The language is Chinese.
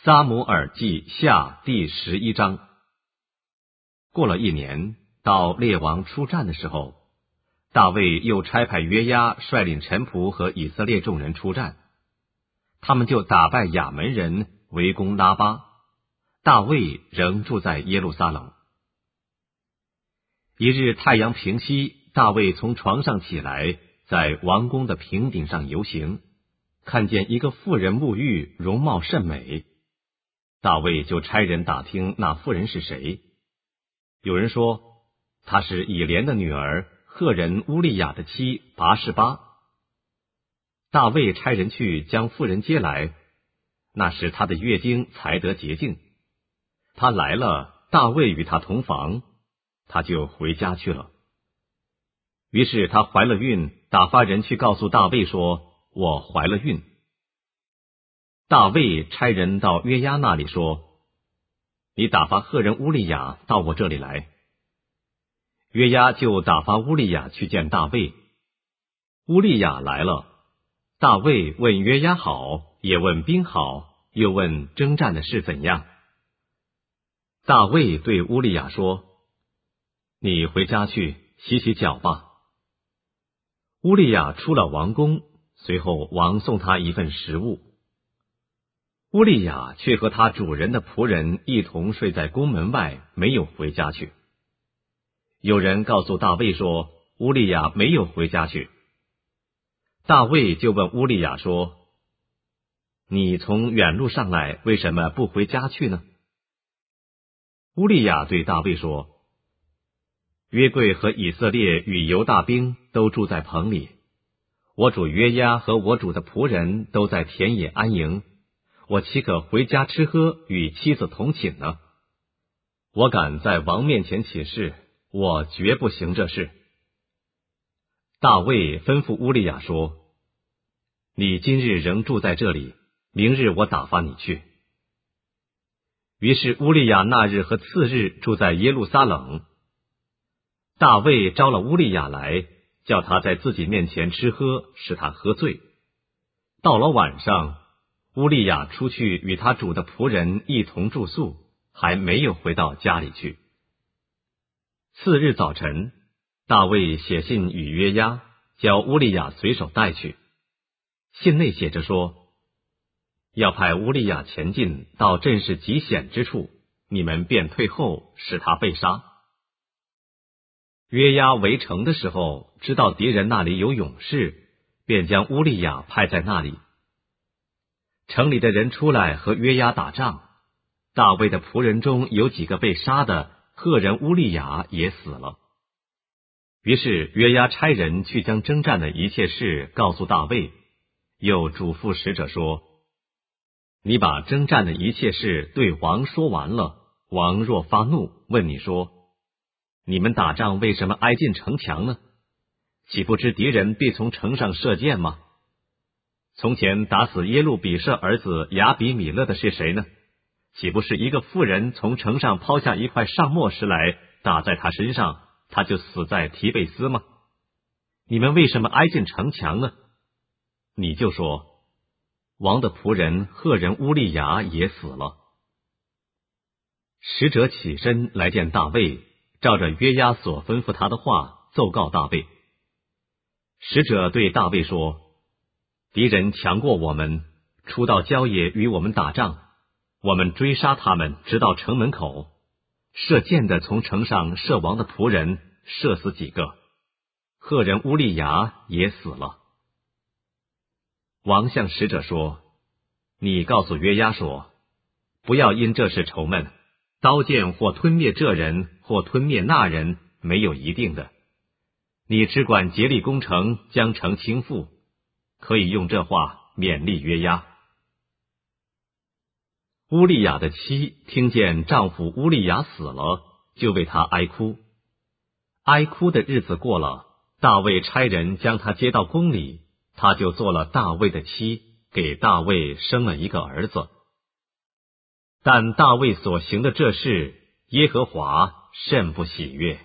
撒母耳记下第11章。过了1年，到列王出战的时候，大卫又差派约押率领臣仆和以色列众人出战，他们就打败亚门人，围攻拉巴。大卫仍住在耶路撒冷。一日太阳平西，大卫从床上起来，在王宫的平顶上游行，看见一个妇人沐浴，容貌甚美。大卫就差人打听那妇人是谁。有人说，她是以莲的女儿，赫人乌利亚的妻拔示巴。大卫差人去将妇人接来，那时她的月经才得洁净。她来了，大卫与她同房，她就回家去了。于是她怀了孕，打发人去告诉大卫说，我怀了孕。大卫差人到约押那里说，你打发赫人乌利亚到我这里来。约押就打发乌利亚去见大卫。乌利亚来了，大卫问约押好，也问兵好，又问征战的事怎样。大卫对乌利亚说，你回家去洗洗脚吧。乌利亚出了王宫，随后王送他一份食物。乌利亚却和他主人的仆人一同睡在宫门外，没有回家去。有人告诉大卫说，乌利亚没有回家去。大卫就问乌利亚说，你从远路上来，为什么不回家去呢？乌利亚对大卫说，约柜和以色列与犹大兵都住在棚里，我主约押和我主的仆人都在田野安营，我岂可回家吃喝，与妻子同寝呢？我敢在王面前起誓，我绝不行这事。大卫吩咐乌利亚说，你今日仍住在这里，明日我打发你去。于是乌利亚那日和次日住在耶路撒冷。大卫招了乌利亚来，叫他在自己面前吃喝，使他喝醉。到了晚上，乌利亚出去与他主的仆人一同住宿，还没有回到家里去。次日早晨，大卫写信与约押，叫乌利亚随手带去。信内写着说，要派乌利亚前进到阵势极险之处，你们便退后，使他被杀。约押围城的时候，知道敌人那里有勇士，便将乌利亚派在那里。城里的人出来和约押打仗，大卫的仆人中有几个被杀的，赫人乌利亚也死了。于是约押差人去将征战的一切事告诉大卫，又嘱咐使者说，你把征战的一切事对王说完了，王若发怒，问你说，你们打仗为什么挨近城墙呢？岂不知敌人必从城上射箭吗？从前打死耶路比舍儿子亚比米勒的是谁呢？岂不是一个妇人从城上抛下一块上磨石来，打在他身上，他就死在提贝斯吗？你们为什么挨近城墙呢？你就说，王的仆人赫人乌利亚也死了。使者起身来见大卫，照着约押所吩咐他的话，奏告大卫。使者对大卫说，敌人强过我们，出到郊野与我们打仗，我们追杀他们，直到城门口，射箭的从城上射王的仆人，射死几个，赫人乌利亚也死了。王向使者说，你告诉约押说，不要因这事愁闷，刀剑或吞灭这人，或吞灭那人，没有一定的。你只管竭力攻城，将城倾覆，可以用这话勉励约押。乌利亚的妻听见丈夫乌利亚死了，就为他哀哭。哀哭的日子过了，大卫差人将他接到宫里，他就做了大卫的妻，给大卫生了一个儿子。但大卫所行的这事，耶和华甚不喜悦。